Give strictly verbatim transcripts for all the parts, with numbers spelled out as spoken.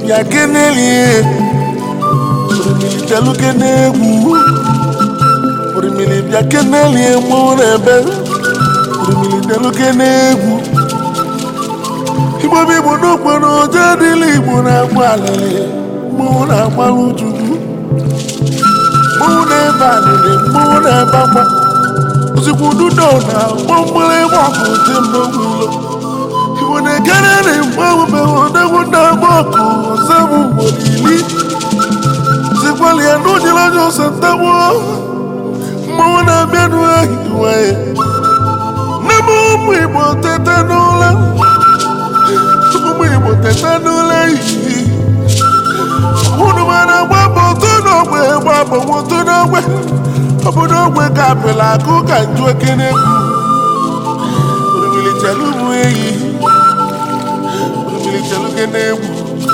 bịa keneli orimili telu kenegwu orimili bịa keneli mụ n'ebe orimili telu kenegwu Igbo bụ Igbo n'okporo oje dịla Igbo na-agba alịlị mụ na-agbalụ Chukwu mụ na-ebe alịlị mụ na-ebe agba ozikwu dudo na gbọmgbere ịgba ọkụ dị mmegwu ilo Igbo na-ekere na mgbanwe odegwu na-agba ọkụ ọzọ bụ ugboro iri zikwali ya n'ojila ọjọ ọsọ ntagbo mmanwụ na-abịa n'ehiwe nne m ụmụ Igbo tete n'ụlọ ụmụ Igbo tete n'ụlọ ehihie unu mara agba mbọ otu n'ogbe gba mbọ otu n'ogbe obodo ogbe ka apịla akụ ka nju ekene orimili chelu bụ eyi orimili chelu kene egwu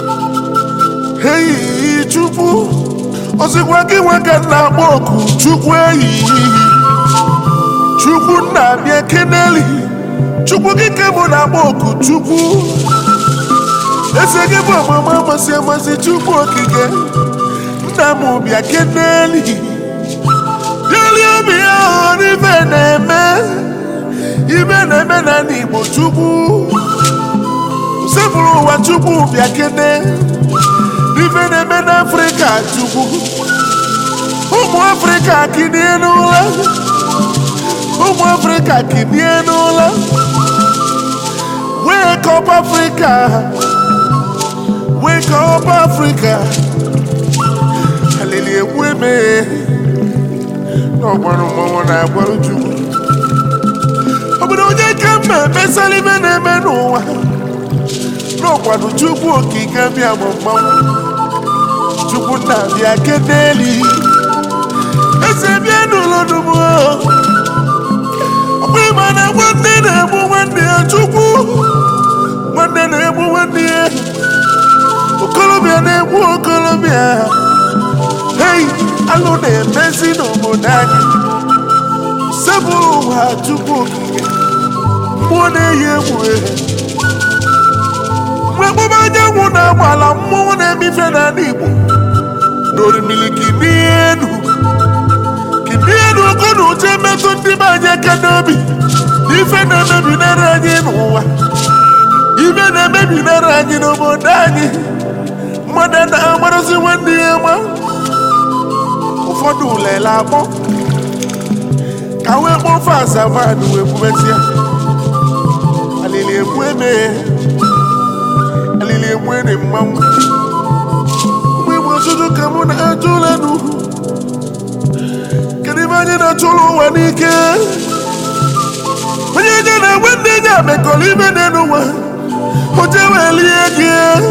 eyi Chukwu osikwa gị nwoke na-akpọ oku Chukwu eyi Chukwu na-abịa keneli Chukwu gị ke mụ na-akpọ oku Chukwu ese gị bụ ọmụma amasị amasị Chukwu okike nna m bịa keneli bịali obi ya ọrụ ibe na-eme ibe na-eme na n'Igbo Chukwu sepụrụ ụwa Chukwu bịa kene ibe na-eme n'Afrịka Chukwu ụmụ Afrịka kinie n'ụlọ ụmụ Afrịka kinie n'ụlọ wake up Africa wake up Africa alili egwu eme n'ọgbara mmanwụ na-agbarụ Chukwu obodo onye ka mma emesara ibe na-eme n'ụwa n'ọkwado Chukwu okike bịa bụ mmanwụ Chukwu na-abịa keneli eze bịa n'ụlọ n'ugbo ọkwa ịma na nwanne na-egbu nwanne ya Chukwu nwanne na-egbu nwanne ya okolobịa na-egbu okolobịa hei alụ na-emezi n'obodo anyị sepụrụ ụwa Chukwu okike mmụọ na-eyi egwu ehe mgbe emume anyanwụ na-agbala mmụọ na-emife n'ala Igbo n'orimili kinienu kinienu ogo na uche metụ ndị be anyị aka n'obi ife na-emebinara anyị n'ụwa ife na-emebinara anyị n'obodo anyị mmadụ na-amarụzi nwanne ya ma ụfọdụ lele akpọ ka wee kpọfe azamadụ wee kwubesịa alili egwu emeghe alili egwu ere mmanwụ mgbe Igbo ọtụtụ ka mụ na-ajụ ụlọ n'ugwu kedu ibe anyị na-achụrụ ụwa n'ike onye je na-enwe ndị enyi amekọrọ ibe dị n'ụwa oje wee lie gị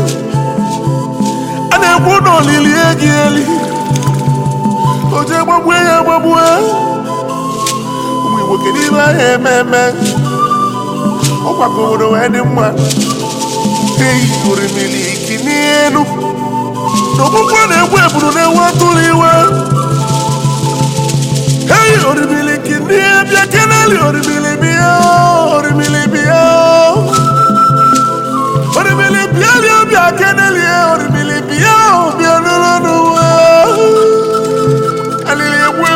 a na-ekwu na olilie gị eli oje gbagbue ya gbagbue ụmụ Igbo kedu ibe ahụ eme eme ọgbakọ obodo wee dị mma eyi orimili kinienu n'ọgbụgbọ na-egwu eburu na-ewu atụrụ iwe eyi orimili kinie bịa keneli orimili bịa orimili bịa orimili bịali bịa keneli orimili bịa bịa n'ụlọ n'ụwa alili egwu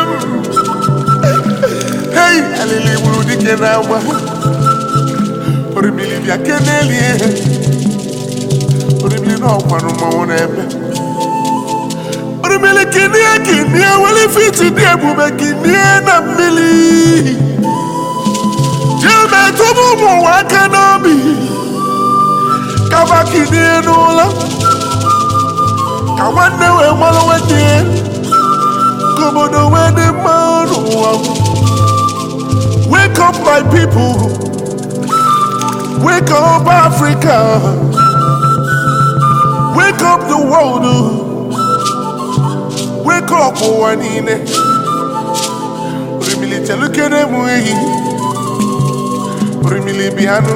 eyi alili gburu dike na-agba orimili bịa keneli orimili n'ọkwanụ mmanwụ n'ebe orimili kinie kinie weli fiti dị ebube kinie na mmiri jee metụbụ ụmụ ụwa aka n'obi kaba kinie n'ụlọ ka nwanne wee gbalụ nwanne ka obodo wee dị mma n'ụwa wake up my people wake up Africa wake up the world wake up ụwa niile orimili chelu kene mụ ehi orimili bịanụ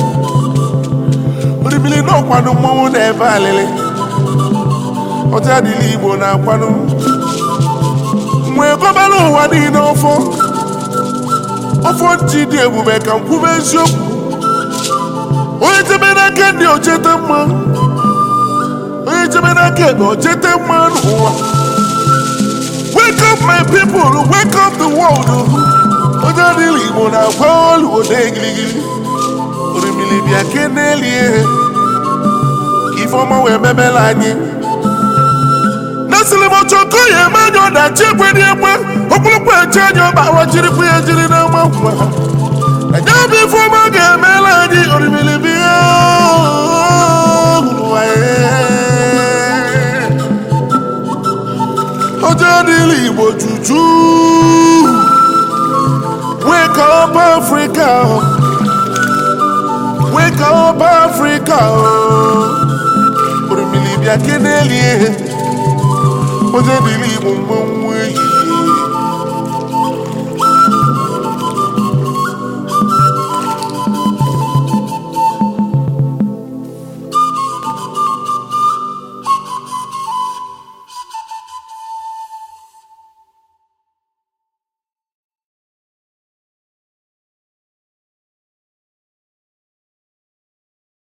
orimili n'ọkwanụ mmanwụ na-ebe alịlị ọcha adịla Igbo na-akwanụ mgbe gọbara ụwa niile ọfọ ọfọ ntị dị ebube ka m kwube eziokwu onye tebe n'aka ndị ocheta mma onye chebe n'aka ebe o chete mmanụ ụwa. Wake up my people, wake up the world. Onye adịla Igbo na-agwa olu ode gịrịgịrị. Orimili bịa kenelie Ifeọma wee memela anyị. Nasịrị m chọkọ ya eme anyị ọdachi ekwe dị ekwe. Okpulukwu eche anyị ọba awa jirikwu ya jiri n'ama ngwa. Anya bụ Ifeọma ga-emela anyị orimili bịa. Onye adịla Igbo juju. Wake up Africa. Wake up Africa. Orimili bịa kenelie onye adịla Igbo mgbanwe.